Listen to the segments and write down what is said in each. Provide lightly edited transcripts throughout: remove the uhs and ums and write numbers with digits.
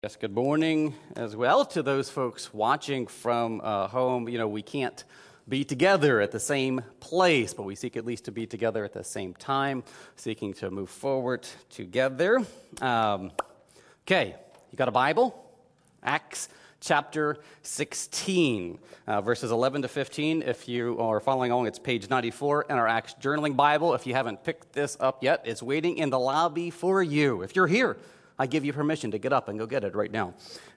Yes, good morning as well to those folks watching from home. We can't be together at the same place, but we seek at least to be together at the same time, seeking to move forward together. Okay, you got a Bible? Acts chapter 16, verses 11 to 15. If you are following along, it's page 94 in our Acts Journaling Bible. If you haven't picked this up yet, it's waiting in the lobby for you. If you're here, I give you permission to get up and go get it right now.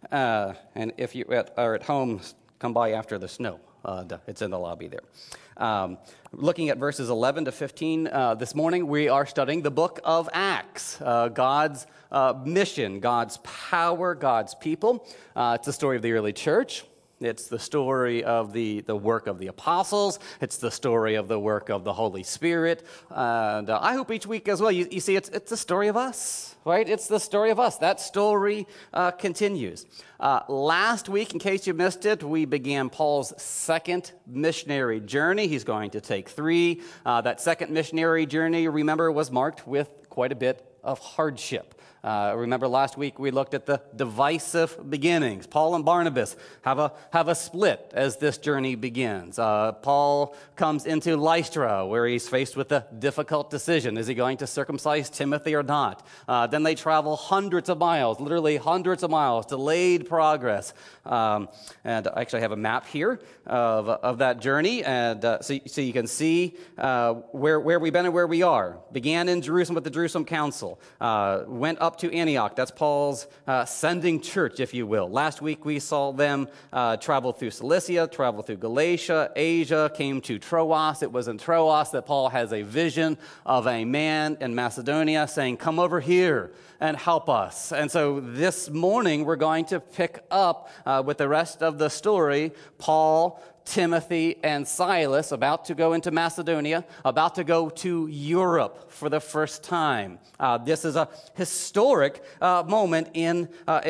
And if you are at home, come by after the snow. It's in the lobby there. Looking at verses 11 to 15 this morning, we are studying the book of Acts, God's mission, God's power, God's people. It's the story of the early church. It's the story of the work of the apostles. It's the story of the work of the Holy Spirit. And I hope each week as well, you see it's the story of us, right? It's the story of us. That story continues. Last week, in case you missed it, we began Paul's second missionary journey. He's going to take 3. That second missionary journey, remember, was marked with quite a bit of hardship. Remember last week we looked at the divisive beginnings. Paul and Barnabas have a split as this journey begins. Paul comes into Lystra where he's faced with a difficult decision. Is he going to circumcise Timothy or not? Then they travel hundreds of miles, literally hundreds of miles, delayed progress. And I actually have a map here of that journey. And so you can see where we've been and where we are. Began in Jerusalem with the Jerusalem Council. Went up to Antioch. That's Paul's sending church, if you will. Last week we saw them travel through Cilicia, travel through Galatia, Asia, came to Troas. It was in Troas that Paul has a vision of a man in Macedonia saying, come over here and help us. And so this morning we're going to pick up with the rest of the story. Paul, Timothy, and Silas about to go into Macedonia, about to go to Europe for the first time. This is a historic moment in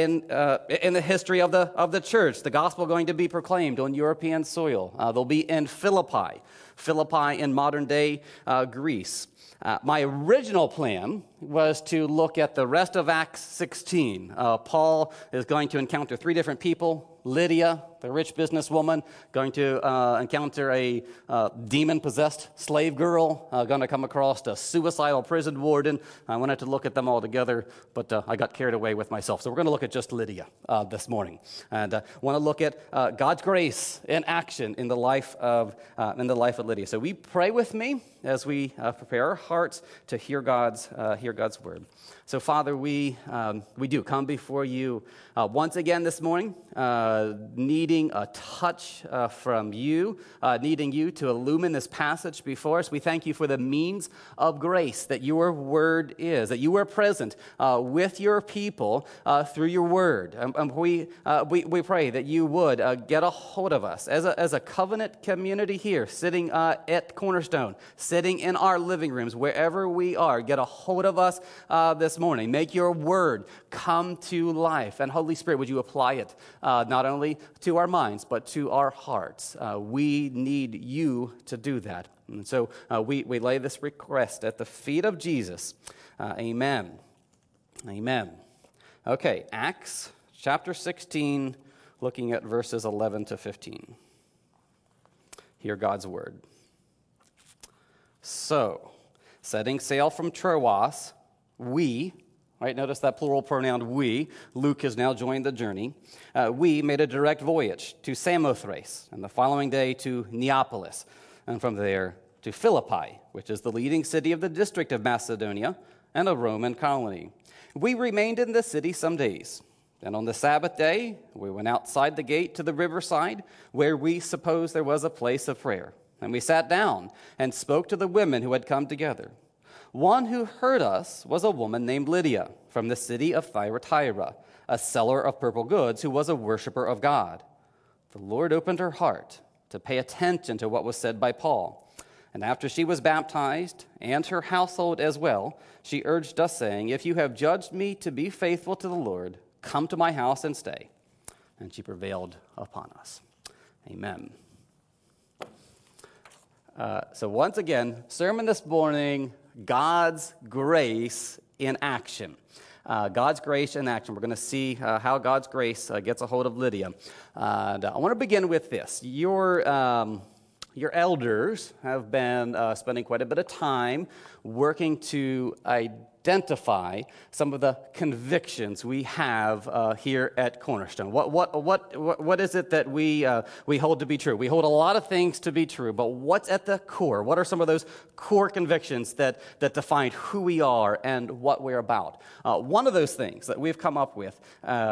the history of the church. The gospel going to be proclaimed on European soil. They'll be in Philippi in modern-day Greece. My original plan was to look at the rest of Acts 16. Paul is going to encounter 3 different people. Lydia, the rich businesswoman, going to encounter a demon-possessed slave girl, going to come across a suicidal prison warden. I wanted to look at them all together, but I got carried away with myself. So we're going to look at just Lydia this morning, and want to look at God's grace in action in the life of Lydia. So we pray with me as we prepare our hearts to hear God's word. So Father, we do come before you once again this morning, needing a touch from you, needing you to illumine this passage before us. We thank you for the means of grace that your word is, that you are present with your people through your word. We pray that you would get a hold of us as a covenant community here, sitting at Cornerstone, sitting in our living rooms, wherever we are. Get a hold of us this morning. Make your word come to life. And Holy Spirit, would you apply it not only to our minds, but to our hearts? We need you to do that. And so we lay this request at the feet of Jesus. Amen. Amen. Okay, Acts chapter 16, looking at verses 11 to 15. Hear God's word. So, setting sail from Troas, we, right, notice that plural pronoun we, Luke has now joined the journey, we made a direct voyage to Samothrace, and the following day to Neapolis, and from there to Philippi, which is the leading city of the district of Macedonia and a Roman colony. We remained in the city some days. Then on the Sabbath day, we went outside the gate to the riverside, where we supposed there was a place of prayer. And we sat down and spoke to the women who had come together. One who heard us was a woman named Lydia from the city of Thyatira, a seller of purple goods who was a worshiper of God. The Lord opened her heart to pay attention to what was said by Paul. And after she was baptized, and her household as well, she urged us, saying, if you have judged me to be faithful to the Lord, come to my house and stay. And she prevailed upon us. Amen. So once again, sermon this morning, God's grace in action. God's grace in action. We're going to see how God's grace gets a hold of Lydia. And I want to begin with this. Your elders have been spending quite a bit of time working to identify some of the convictions we have here at Cornerstone. What is it that we hold to be true? We hold a lot of things to be true, but what's at the core? What are some of those core convictions that define who we are and what we're about? One of those things that we've come up with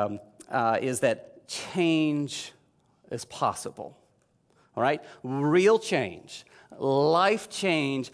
is that change is possible. All right? Real change, life change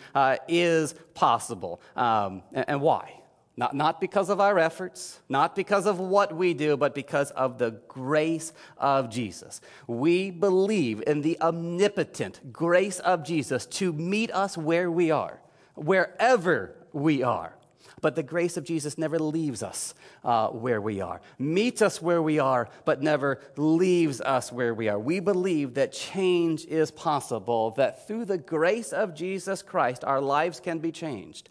is possible. And why? Not because of our efforts, not because of what we do, but because of the grace of Jesus. We believe in the omnipotent grace of Jesus to meet us where we are, wherever we are. But the grace of Jesus never leaves us where we are, meets us where we are, but never leaves us where we are. We believe that change is possible, that through the grace of Jesus Christ, our lives can be changed.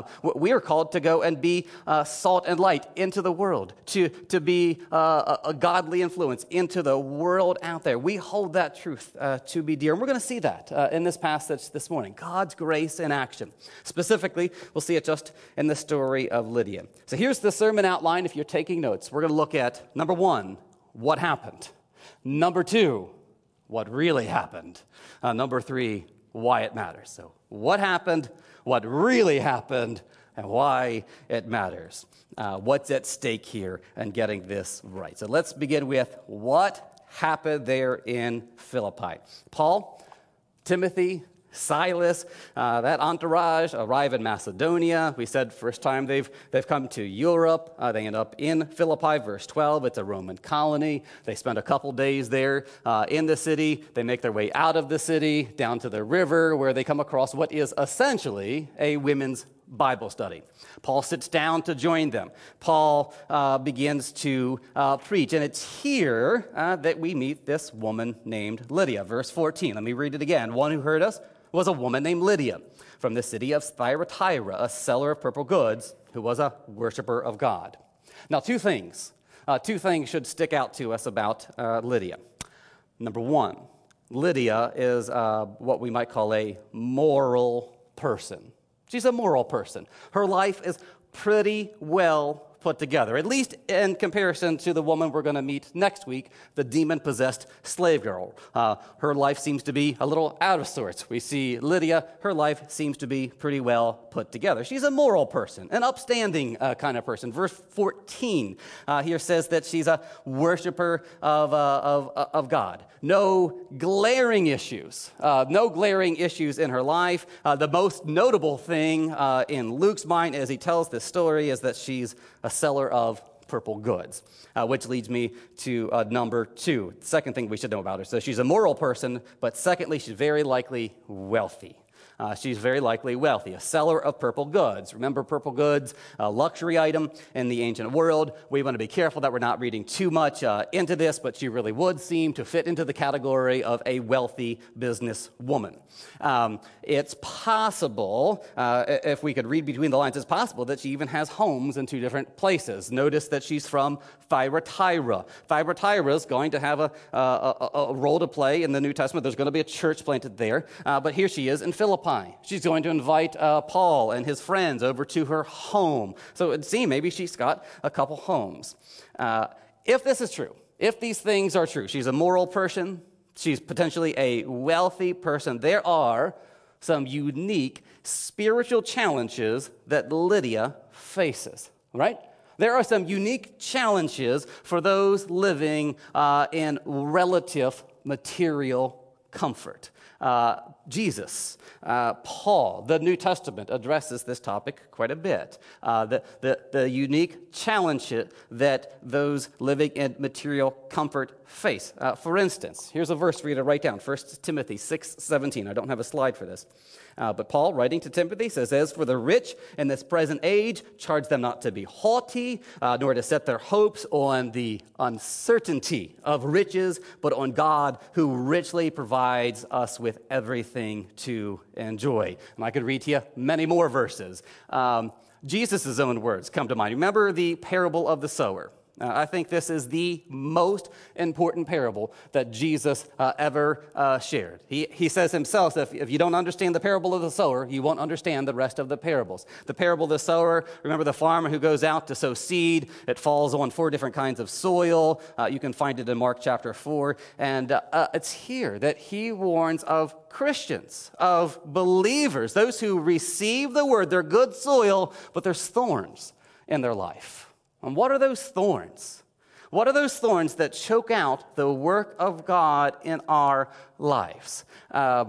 We are called to go and be salt and light into the world, to be a godly influence into the world out there. We hold that truth to be dear. And we're going to see that in this passage this morning, God's grace in action. Specifically, we'll see it just in the story of Lydia. So here's the sermon outline if you're taking notes. We're going to look at, number one, what happened. Number two, what really happened. Number three, why it matters. So what happened, what really happened, and why it matters. What's at stake here and getting this right. So let's begin with what happened there in Philippi. Paul, Timothy, Silas, that entourage arrive in Macedonia. We said first time they've come to Europe. They end up in Philippi, verse 12. It's a Roman colony. They spend a couple days there in the city. They make their way out of the city down to the river where they come across what is essentially a women's Bible study. Paul sits down to join them. Paul begins to preach, and it's here that we meet this woman named Lydia. Verse 14, let me read it again. One who heard us was a woman named Lydia from the city of Thyatira, a seller of purple goods who was a worshiper of God. Now, two things should stick out to us about Lydia. Number one, Lydia is what we might call a moral person. She's a moral person. Her life is pretty well put together, at least in comparison to the woman we're going to meet next week, the demon-possessed slave girl. Her life seems to be a little out of sorts. We see Lydia, her life seems to be pretty well put together. She's a moral person, an upstanding kind of person. Verse 14 here says that she's a worshiper of God. No glaring issues. No glaring issues in her life. The most notable thing in Luke's mind as he tells this story is that she's a seller of purple goods, which leads me to number two. The second thing we should know about her. So she's a moral person, but secondly, she's very likely wealthy. She's very likely wealthy, a seller of purple goods. Remember, purple goods, a luxury item in the ancient world. We want to be careful that we're not reading too much into this, but she really would seem to fit into the category of a wealthy business woman. It's possible, if we could read between the lines, it's possible that she even has homes in two different places. Notice that she's from Thyatira. Thyatira is going to have a role to play in the New Testament. There's going to be a church planted there, but here she is in Philippi. She's going to invite Paul and his friends over to her home. So it would seem maybe she's got a couple homes. If this is true, if these things are true, she's a moral person, she's potentially a wealthy person, there are some unique spiritual challenges that Lydia faces, right? There are some unique challenges for those living in relative material comfort. Jesus, Paul, the New Testament addresses this topic quite a bit. The unique challenge that those living in material comfort face. For instance, here's a verse for you to write down, 1 Timothy 6:17. I don't have a slide for this. But Paul, writing to Timothy, says, "As for the rich in this present age, charge them not to be haughty, nor to set their hopes on the uncertainty of riches, but on God, who richly provides us with everything to enjoy." And I could read to you many more verses. Jesus' own words come to mind. Remember the parable of the sower. I think this is the most important parable that Jesus ever shared. He says himself that if you don't understand the parable of the sower, you won't understand the rest of the parables. The parable of the sower, remember the farmer who goes out to sow seed. It falls on 4 different kinds of soil. You can find it in Mark chapter 4. And it's here that he warns of Christians, of believers, those who receive the word. They're good soil, but there's thorns in their life. And what are those thorns? What are those thorns that choke out the work of God in our lives? As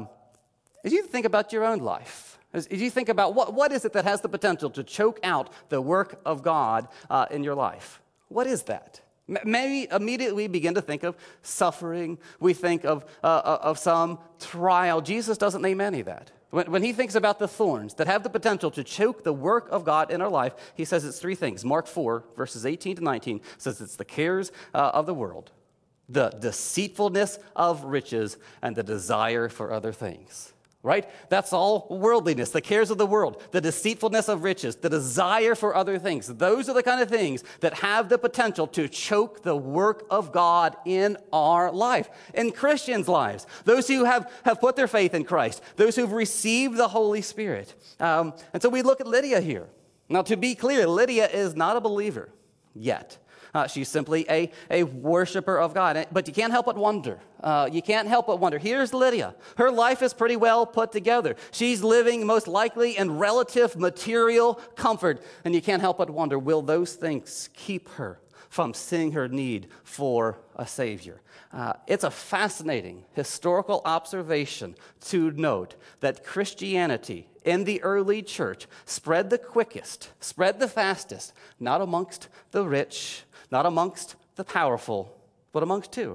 you think about your own life, as you think about what is it that has the potential to choke out the work of God in your life? What is that? Maybe immediately we begin to think of suffering. We think of some trial. Jesus doesn't name any of that. When he thinks about the thorns that have the potential to choke the work of God in our life, he says it's 3 things. Mark 4, verses 18 to 19, says it's the cares of the world, the deceitfulness of riches, and the desire for other things. Right? That's all worldliness, the cares of the world, the deceitfulness of riches, the desire for other things. Those are the kind of things that have the potential to choke the work of God in our life, in Christians' lives, those who have put their faith in Christ, those who've received the Holy Spirit. And so we look at Lydia here. Now, to be clear, Lydia is not a believer yet. She's simply a worshiper of God. But you can't help but wonder. You can't help but wonder. Here's Lydia. Her life is pretty well put together. She's living most likely in relative material comfort. And you can't help but wonder, will those things keep her from seeing her need for a Savior? It's a fascinating historical observation to note that Christianity in the early church spread the quickest, spread the fastest, not amongst the rich, not amongst the powerful, but amongst who?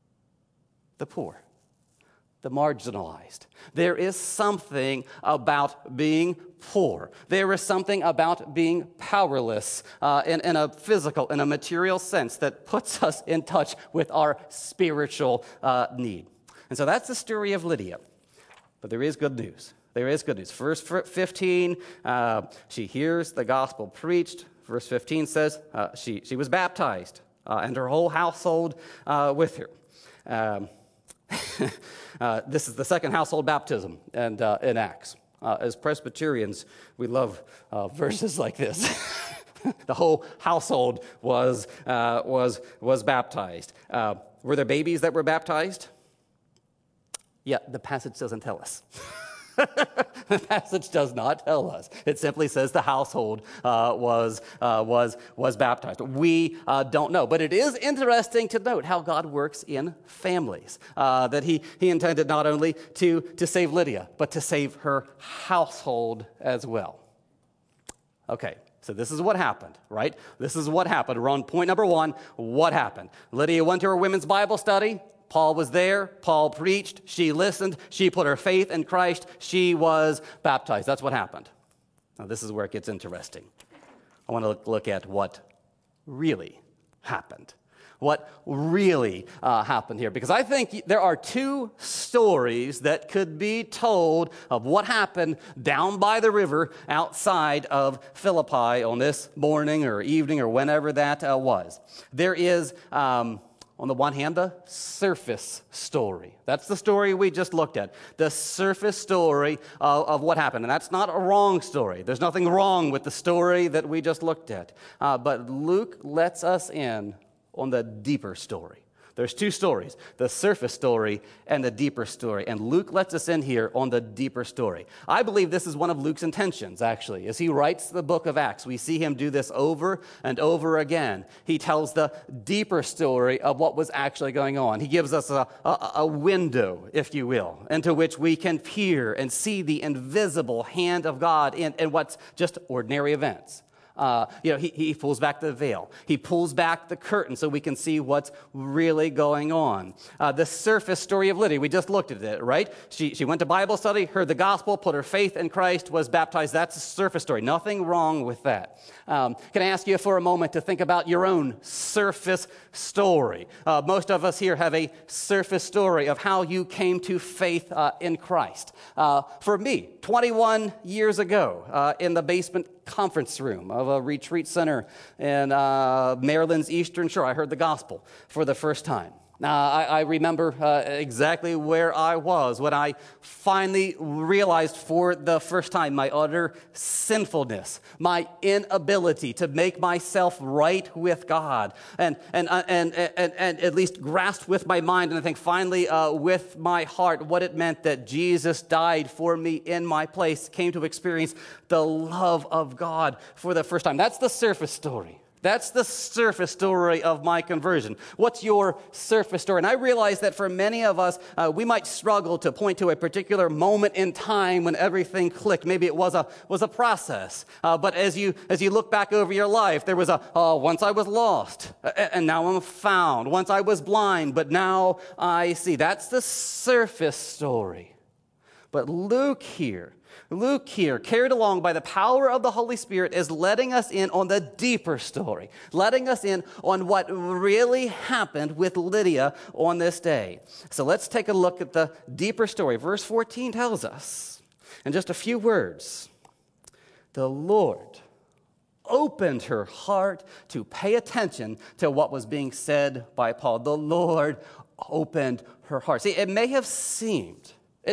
The poor, the marginalized. There is something about being poor. There is something about being powerless in a physical, in a material sense that puts us in touch with our spiritual need. And so that's the story of Lydia. But there is good news. There is good news. Verse 15, she hears the gospel preached. Verse 15 says she was baptized and her whole household with her. This is the second household baptism in Acts. As Presbyterians, we love verses like this. The whole household was baptized. Were there babies that were baptized? Yeah, the passage doesn't tell us. The passage does not tell us. It simply says the household was baptized. We don't know. But it is interesting to note how God works in families. That he intended not only to save Lydia, but to save her household as well. Okay, so this is what happened, right? This is what happened. We're on point number 1. What happened? Lydia went to her women's Bible study. Paul was there. Paul preached. She listened. She put her faith in Christ. She was baptized. That's what happened. Now, this is where it gets interesting. I want to look at what really happened. What really happened here. Because I think there are 2 stories that could be told of what happened down by the river outside of Philippi on this morning or evening or whenever that was. There is... on the one hand, the surface story. That's the story we just looked at. The surface story of what happened. And that's not a wrong story. There's nothing wrong with the story that we just looked at. But Luke lets us in on the deeper story. There's 2 stories, the surface story and the deeper story. And Luke lets us in here on the deeper story. I believe this is one of Luke's intentions, actually. As he writes the book of Acts, we see him do this over and over again. He tells the deeper story of what was actually going on. He gives us a window, if you will, into which we can peer and see the invisible hand of God in what's just ordinary events. He pulls back the veil. He pulls back the curtain so we can see what's really going on. The surface story of Lydia, we just looked at it, right? She went to Bible study, heard the gospel, put her faith in Christ, was baptized. That's the surface story. Nothing wrong with that. Can I ask you for a moment to think about your own surface story? Most of us here have a surface story of how you came to faith in Christ. For me, 21 years ago, in the basement conference room of a retreat center in Maryland's Eastern Shore. I heard the gospel for the first time. I remember exactly where I was when I finally realized for the first time my utter sinfulness, my inability to make myself right with God, and at least grasped with my mind, and I think finally with my heart what it meant that Jesus died for me in my place, came to experience the love of God for the first time. That's the surface story. That's the surface story of my conversion. What's your surface story? And I realize that for many of us, we might struggle to point to a particular moment in time when everything clicked. Maybe it was a process. But as you look back over your life, there was once I was lost, and now I'm found. Once I was blind, but now I see. That's the surface story. But Luke here, carried along by the power of the Holy Spirit, is letting us in on the deeper story, letting us in on what really happened with Lydia on this day. So let's take a look at the deeper story. Verse 14 tells us, in just a few words, the Lord opened her heart to pay attention to what was being said by Paul. The Lord opened her heart. See, it may have seemed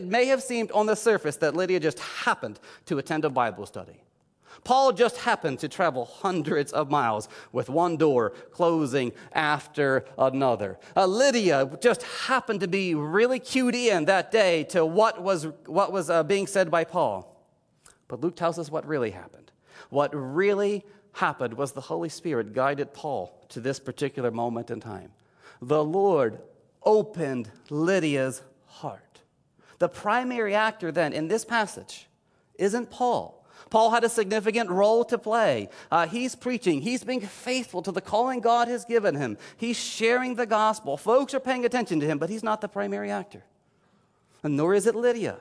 on the surface that Lydia just happened to attend a Bible study. Paul just happened to travel hundreds of miles with one door closing after another. Lydia just happened to be really cued in that day to what was being said by Paul. But Luke tells us what really happened. What really happened was the Holy Spirit guided Paul to this particular moment in time. The Lord opened Lydia's heart. The primary actor then in this passage isn't Paul. Paul had a significant role to play. He's preaching. He's being faithful to the calling God has given him. He's sharing the gospel. Folks are paying attention to him, but he's not the primary actor. And nor is it Lydia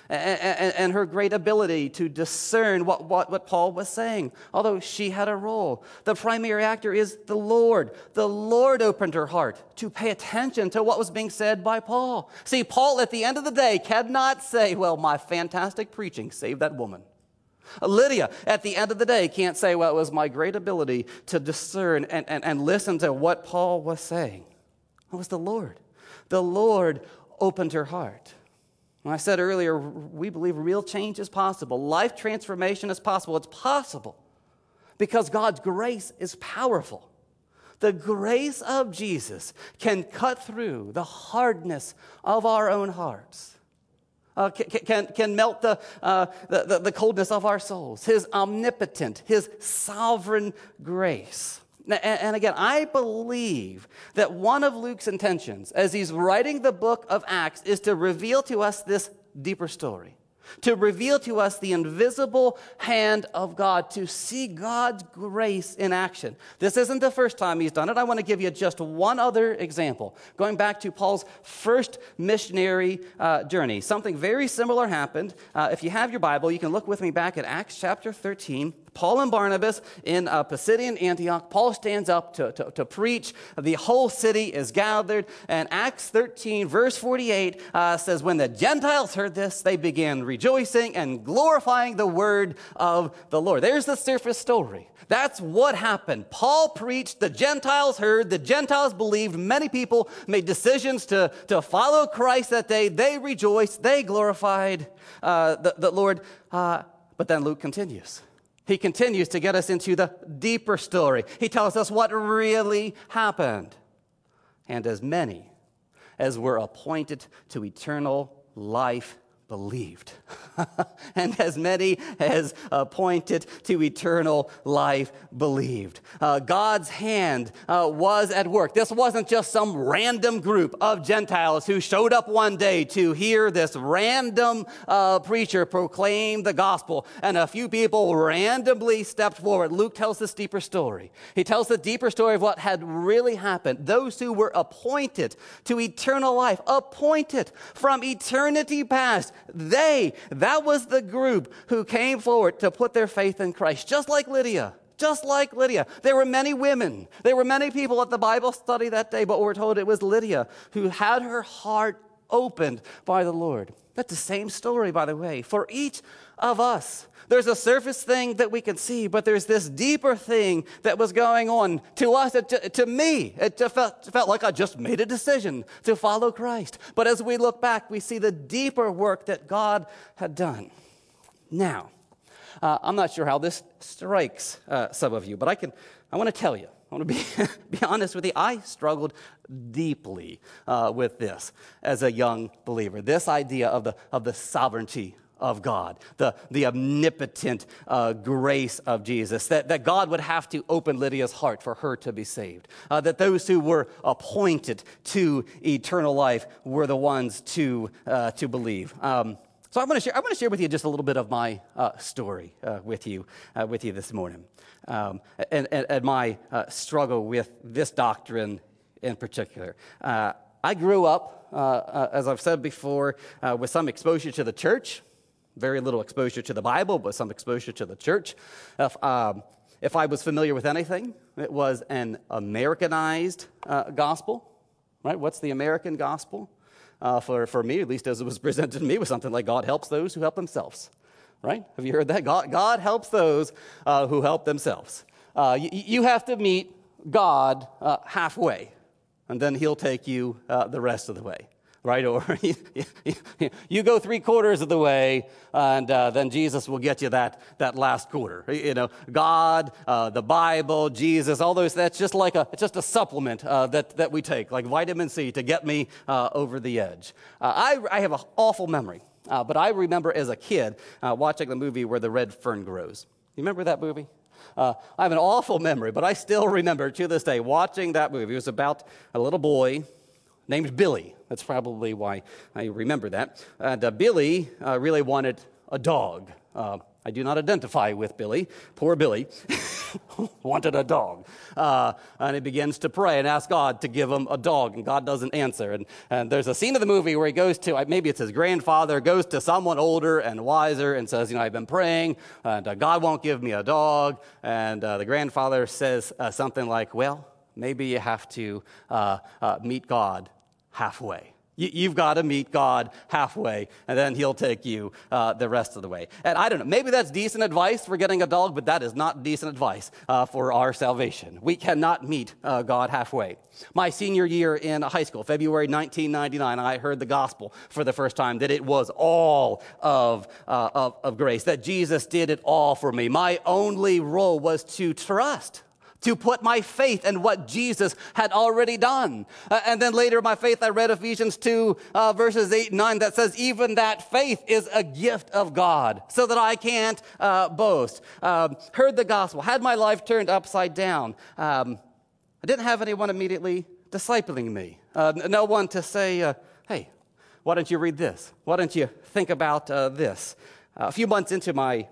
and her great ability to discern what Paul was saying, although she had a role. The primary actor is the Lord. The Lord opened her heart to pay attention to what was being said by Paul. See, Paul at the end of the day cannot say, well, my fantastic preaching saved that woman. Lydia, at the end of the day, can't say, well, it was my great ability to discern and listen to what Paul was saying. It was the Lord. The Lord opened her heart. When I said earlier, we believe real change is possible. Life transformation is possible. It's possible because God's grace is powerful. The grace of Jesus can cut through the hardness of our own hearts. Can melt the coldness of our souls. His omnipotent, His sovereign grace. And again, I believe that one of Luke's intentions as he's writing the book of Acts is to reveal to us this deeper story, to reveal to us the invisible hand of God, to see God's grace in action. This isn't the first time he's done it. I want to give you just one other example. Going back to Paul's first missionary journey, something very similar happened. If you have your Bible, you can look with me back at Acts chapter 13. Paul and Barnabas in Pisidian Antioch. Paul stands up to preach. The whole city is gathered. And Acts 13, verse 48 says, when the Gentiles heard this, they began rejoicing and glorifying the word of the Lord. There's the surface story. That's what happened. Paul preached, the Gentiles heard, the Gentiles believed, many people made decisions to follow Christ that day. They rejoiced, they glorified the Lord. But then Luke continues. He continues to get us into the deeper story. He tells us what really happened. And as many as were appointed to eternal life believed. And as many as appointed to eternal life believed. God's hand was at work. This wasn't just some random group of Gentiles who showed up one day to hear this random preacher proclaim the gospel, and a few people randomly stepped forward. Luke tells this deeper story. He tells the deeper story of what had really happened. Those who were appointed to eternal life, appointed from eternity past, that was the group who came forward to put their faith in Christ, just like Lydia. Just like Lydia. There were many women. There were many people at the Bible study that day, but we're told it was Lydia who had her heart opened by the Lord. That's the same story, by the way, for each of us. There's a surface thing that we can see, but there's this deeper thing that was going on to us, to me. It just felt like I just made a decision to follow Christ. But as we look back, we see the deeper work that God had done. Now, I'm not sure how this strikes some of you, but I want to tell you. I want to be honest with you. I struggled deeply with this as a young believer. This idea of the sovereignty of God, the omnipotent grace of Jesus, that God would have to open Lydia's heart for her to be saved, that those who were appointed to eternal life were the ones to believe. So I'm going to share with you just a little bit of my story with you this morning, and my struggle with this doctrine in particular. I grew up, as I've said before, with some exposure to the church, very little exposure to the Bible, but some exposure to the church. If I was familiar with anything, it was an Americanized gospel, right? What's the American gospel? For me, at least as it was presented to me, was something like God helps those who help themselves, right? Have you heard that? God helps those who help themselves. You have to meet God halfway, and then he'll take you the rest of the way, right? Or you go 3/4 of the way, and then Jesus will get you that last quarter. You know, God, the Bible, Jesus, all those. That's just it's just a supplement that we take, like vitamin C, to get me over the edge. I have an awful memory, but I remember as a kid watching the movie Where the Red Fern Grows. You remember that movie? I have an awful memory, but I still remember to this day watching that movie. It was about a little boy named Billy. That's probably why I remember that. And Billy really wanted a dog. I do not identify with Billy. Poor Billy wanted a dog. And he begins to pray and ask God to give him a dog, and God doesn't answer. And there's a scene of the movie where he goes to, maybe it's his grandfather, goes to someone older and wiser and says, I've been praying, and God won't give me a dog. And the grandfather says something like, well, maybe you have to meet God halfway. You've got to meet God halfway, and then he'll take you the rest of the way. And I don't know, maybe that's decent advice for getting a dog, but that is not decent advice for our salvation. We cannot meet God halfway. My senior year in high school, February 1999, I heard the gospel for the first time, that it was all of grace, that Jesus did it all for me. My only role was to trust, to put my faith in what Jesus had already done. And then later in my faith, I read Ephesians 2, verses 8 and 9, that says, even that faith is a gift of God, so that I can't boast. Heard the gospel, had my life turned upside down. I didn't have anyone immediately discipling me. No one to say, hey, why don't you read this? Why don't you think about this? A few months into my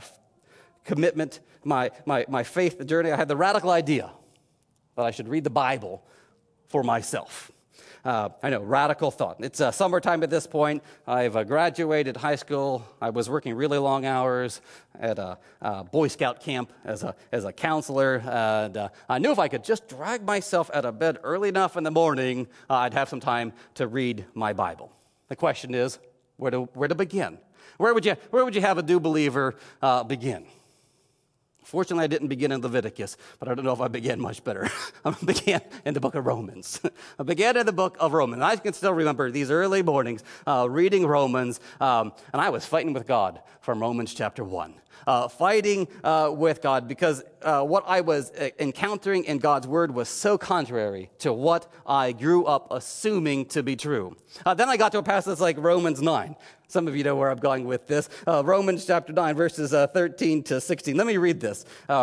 commitment, my faith journey, I had the radical idea that I should read the Bible for myself. I know, radical thought. It's summertime at this point. I've graduated high school. I was working really long hours at a Boy Scout camp as a counselor. And I knew if I could just drag myself out of bed early enough in the morning, I'd have some time to read my Bible. The question is, where to begin? Where would you have a new believer begin? Fortunately, I didn't begin in Leviticus, but I don't know if I began much better. I began in the book of Romans. I began in the book of Romans. I can still remember these early mornings reading Romans, and I was fighting with God from Romans chapter 1. Fighting with God because what I was encountering in God's word was so contrary to what I grew up assuming to be true. Then I got to a passage like Romans 9. Some of you know where I'm going with this. Romans chapter 9, verses 13 to 16. Let me read this.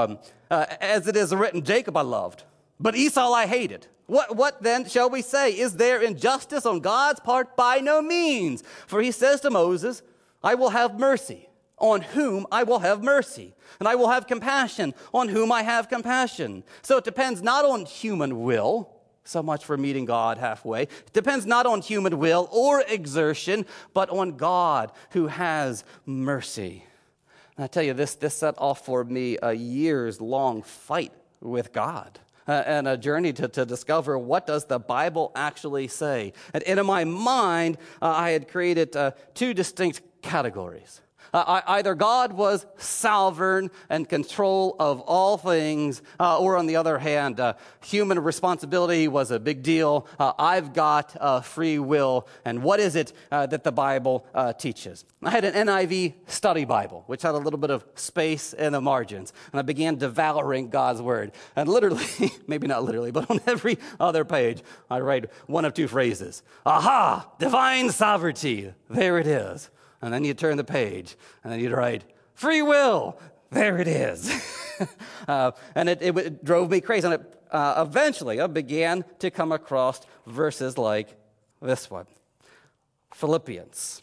As it is written, Jacob I loved, but Esau I hated. What then shall we say? Is there injustice on God's part? By no means. For he says to Moses, I will have mercy on whom I will have mercy, and I will have compassion on whom I have compassion. So it depends not on human will, so much for meeting God halfway. It depends not on human will or exertion, but on God who has mercy. And I tell you, this set off for me a years-long fight with God. and a journey to discover what does the Bible actually say. And in my mind, I had created two distinct categories. Either God was sovereign and control of all things, or on the other hand, human responsibility was a big deal. I've got free will, and what is it that the Bible teaches? I had an NIV study Bible, which had a little bit of space in the margins, and I began devouring God's Word. And literally, maybe not literally, but on every other page, I write one of two phrases. Aha! Divine sovereignty. There it is. And then you turn the page, and then you'd write, free will, there it is. And it drove me crazy. And eventually, I began to come across verses like this one. Philippians.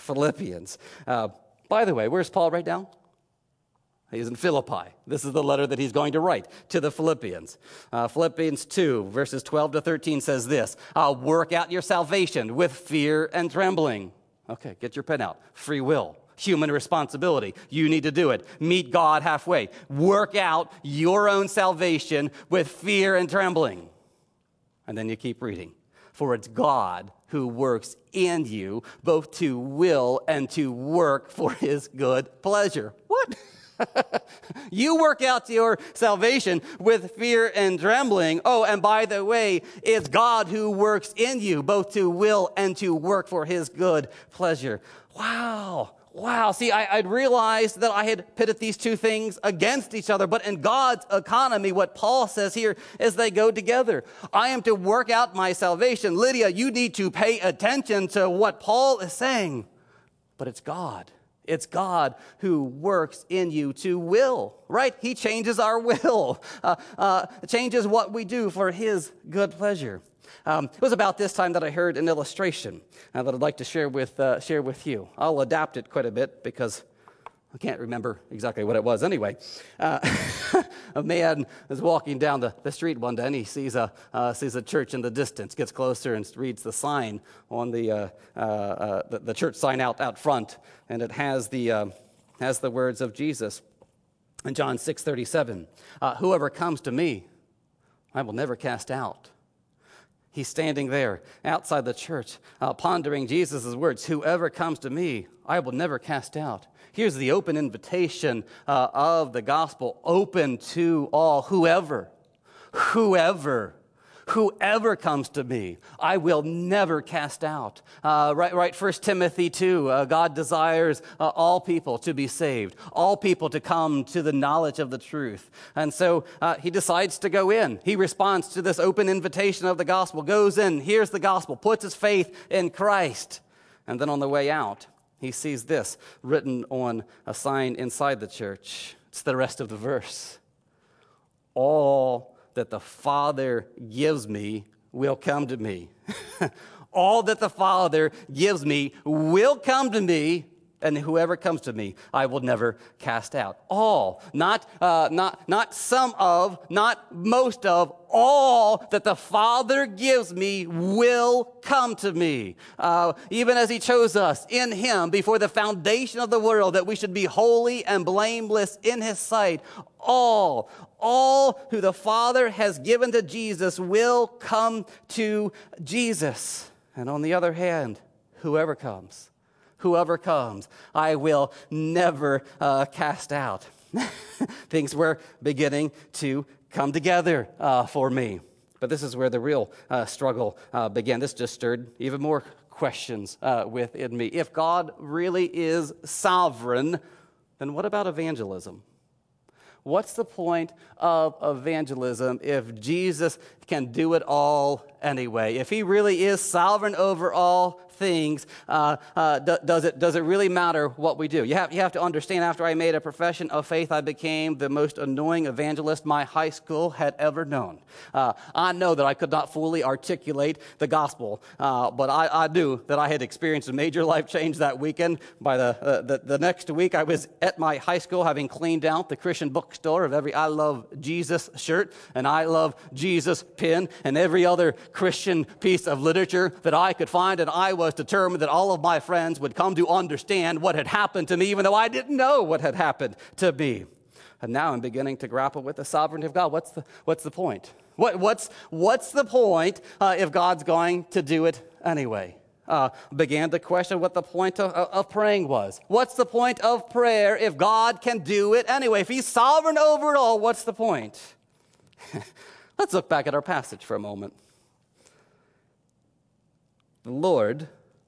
By the way, where's Paul right now? He's in Philippi. This is the letter that he's going to write to the Philippians. Philippians 2, verses 12 to 13 says this, work out your salvation with fear and trembling. Okay, get your pen out. Free will, human responsibility. You need to do it. Meet God halfway. Work out your own salvation with fear and trembling. And then you keep reading. For it's God who works in you both to will and to work for his good pleasure. What? You work out your salvation with fear and trembling. Oh, and by the way, it's God who works in you both to will and to work for his good pleasure. Wow. See, I'd realized that I had pitted these two things against each other, but in God's economy, what Paul says here is they go together. I am to work out my salvation. Lydia, you need to pay attention to what Paul is saying, but it's God. It's God who works in you to will, right? He changes our will, changes what we do for his good pleasure. It was about this time that I heard an illustration that I'd like to share with you. I'll adapt it quite a bit because I can't remember exactly what it was anyway. A man is walking down the street one day and he sees a church in the distance, gets closer and reads the sign on the church sign out front, and it has the words of Jesus in John 6:37. Whoever comes to me, I will never cast out. He's standing there outside the church, pondering Jesus' words. Whoever comes to me, I will never cast out. Here's the open invitation of the gospel, open to all. Whoever comes to me, I will never cast out. Right. 1 Timothy 2, God desires all people to be saved, all people to come to the knowledge of the truth. And so he decides to go in. He responds to this open invitation of the gospel, goes in, hears the gospel, puts his faith in Christ. And then on the way out, he sees this written on a sign inside the church. It's the rest of the verse. All that the Father gives me will come to me. All that the Father gives me will come to me, and whoever comes to me, I will never cast out. All, not some of, not most of, all that the Father gives me will come to me. Even as he chose us in him before the foundation of the world, that we should be holy and blameless in his sight. All who the Father has given to Jesus will come to Jesus. And on the other hand, whoever comes, I will never cast out. Things were beginning to come together for me. But this is where the real struggle began. This just stirred even more questions within me. If God really is sovereign, then what about evangelism? What's the point of evangelism if Jesus can do it all anyway? If he really is sovereign over all things, does it really matter what we do? You have to understand, after I made a profession of faith, I became the most annoying evangelist my high school had ever known. I know that I could not fully articulate the gospel, but I knew that I had experienced a major life change that weekend. By the next week, I was at my high school having cleaned out the Christian bookstore of every I Love Jesus shirt and I Love Jesus pin and every other Christian piece of literature that I could find, and I was determined that all of my friends would come to understand what had happened to me, even though I didn't know what had happened to me. And now I'm beginning to grapple with the sovereignty of God. What's the point? What's the point if God's going to do it anyway? Began to question what the point of praying was. What's the point of prayer if God can do it anyway? If he's sovereign over it all, what's the point? Let's look back at our passage for a moment. The Lord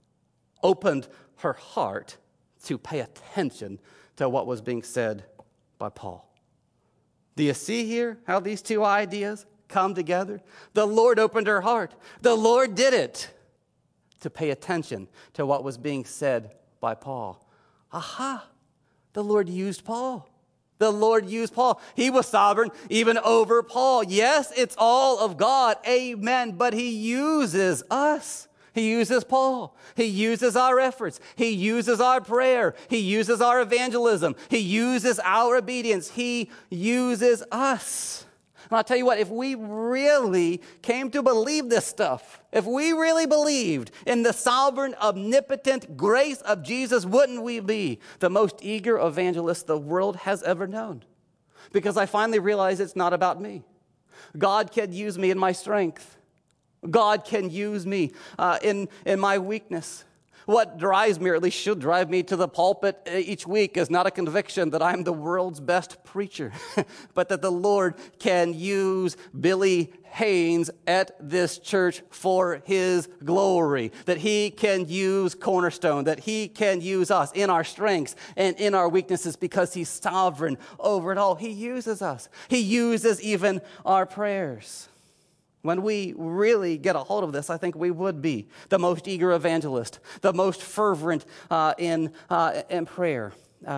opened her heart to pay attention to what was being said by Paul. Do you see here how these two ideas come together? The Lord opened her heart. The Lord did it to pay attention to what was being said by Paul. Aha! The Lord used Paul. The Lord used Paul. He was sovereign even over Paul. Yes, it's all of God. Amen. But he uses us. He uses Paul. He uses our efforts. He uses our prayer. He uses our evangelism. He uses our obedience. He uses us. And I'll tell you what, if we really came to believe this stuff, if we really believed in the sovereign, omnipotent grace of Jesus, wouldn't we be the most eager evangelists the world has ever known? Because I finally realized it's not about me. God can use me in my strength. God can use me in my weakness. What drives me, or at least should drive me to the pulpit each week, is not a conviction that I'm the world's best preacher, but that the Lord can use Billy Haynes at this church for his glory, that he can use Cornerstone, that he can use us in our strengths and in our weaknesses because he's sovereign over it all. He uses us. He uses even our prayers. When we really get a hold of this, I think we would be the most eager evangelist, the most fervent in prayer.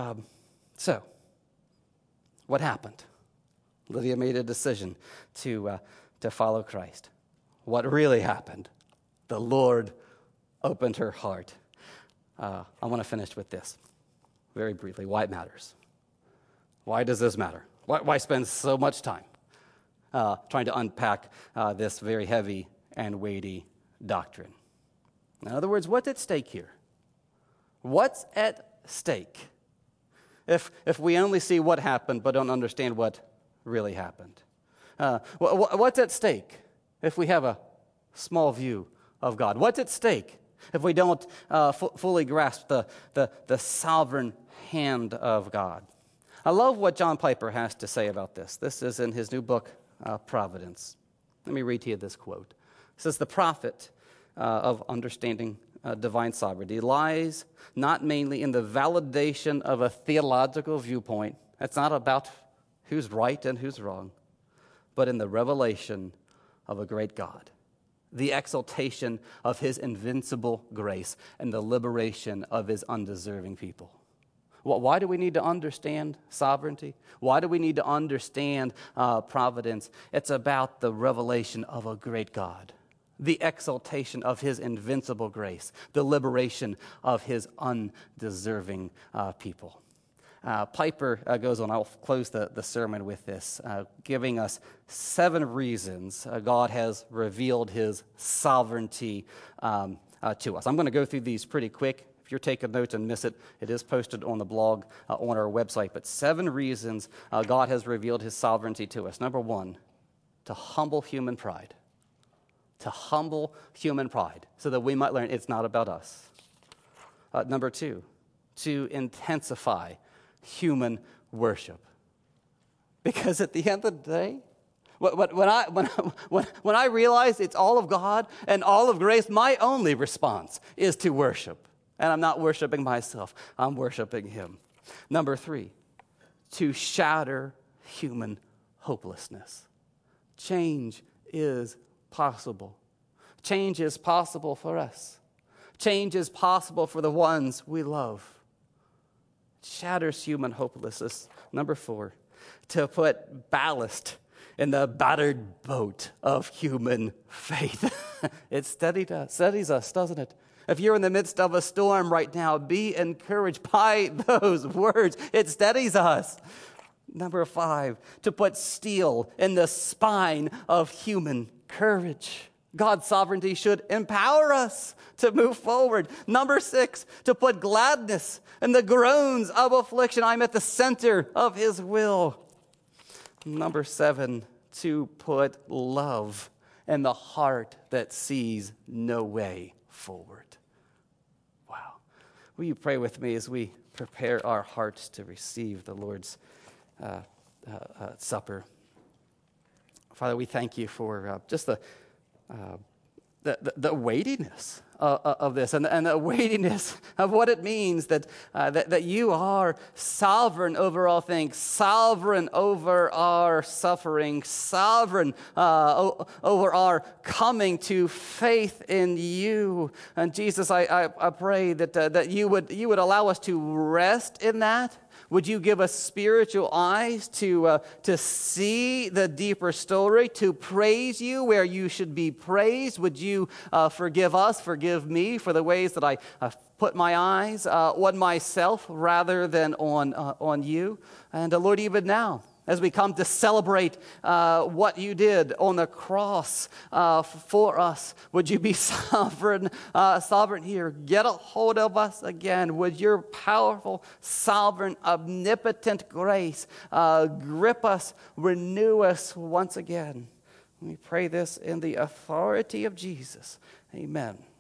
So, what happened? Lydia made a decision to follow Christ. What really happened? The Lord opened her heart. I want to finish with this very briefly. Why it matters? Why does this matter? Why spend so much time trying to unpack this very heavy and weighty doctrine? In other words, what's at stake here? What's at stake if we only see what happened but don't understand what really happened? What's at stake if we have a small view of God? What's at stake if we don't fully grasp the sovereign hand of God? I love what John Piper has to say about this. This is in his new book, Providence. Let me read to you this quote. It says, "The profit of understanding divine sovereignty lies not mainly in the validation of a theological viewpoint. It's not about who's right and who's wrong, but in the revelation of a great God, the exaltation of his invincible grace, and the liberation of his undeserving people." Well, why do we need to understand sovereignty? Why do we need to understand providence? It's about the revelation of a great God, the exaltation of his invincible grace, the liberation of his undeserving people. Piper goes on, I'll close the sermon with this, giving us 7 reasons God has revealed his sovereignty to us. I'm going to go through these pretty quick. If you're taking notes and miss it, it is posted on the blog on our website. But 7 reasons God has revealed his sovereignty to us. Number 1, to humble human pride. To humble human pride so that we might learn it's not about us. Number 2, to intensify human worship. Because at the end of the day, when I realize it's all of God and all of grace, my only response is to worship. And I'm not worshiping myself, I'm worshiping him. Number 3, to shatter human hopelessness. Change is possible. Change is possible for us. Change is possible for the ones we love. It shatters human hopelessness. Number 4, to put ballast in the battered boat of human faith. It steadies us, doesn't it? If you're in the midst of a storm right now, be encouraged by those words. It steadies us. Number 5, to put steel in the spine of human courage. God's sovereignty should empower us to move forward. Number 6, to put gladness in the groans of affliction. I'm at the center of his will. Number 7, to put love in the heart that sees no way forward. Wow. Will you pray with me as we prepare our hearts to receive the Lord's Supper? Father, we thank you for just the weightiness of this and the weightiness of what it means that you are sovereign over all things, sovereign over our suffering, sovereign over our coming to faith in you. And Jesus, I pray that you would allow us to rest in that. Would you give us spiritual eyes to see the deeper story, to praise you where you should be praised? Would you forgive us, forgive me for the ways that I put my eyes on myself rather than on you? And Lord, even now, as we come to celebrate what you did on the cross for us, would you be sovereign here? Get a hold of us again. Would your powerful, sovereign, omnipotent grace grip us, renew us once again? We pray this in the authority of Jesus. Amen.